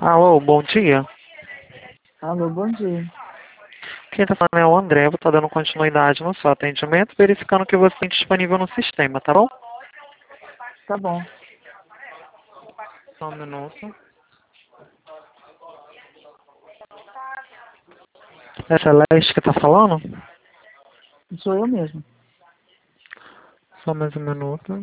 Alô, bom dia. Alô, bom dia. Quem está falando é o André. Vou estar dando continuidade no seu atendimento, verificando que você tem disponível no sistema, tá bom? Tá bom. Só um minuto. É Celeste que está falando? Sou eu mesmo. Só mais um minuto.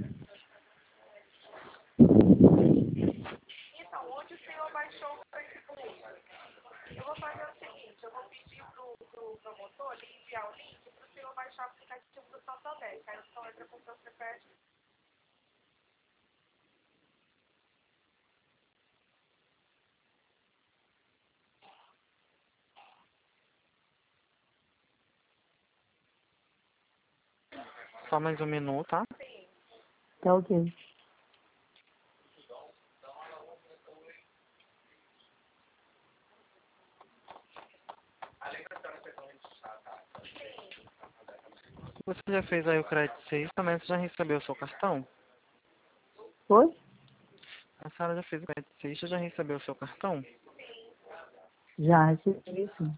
Só mais um minuto, tá? Tá ok. Você já fez aí o crédito 6, também você já recebeu o seu cartão? Oi? A senhora já fez o crédito 6, já recebeu o seu cartão? Já recebi, sim.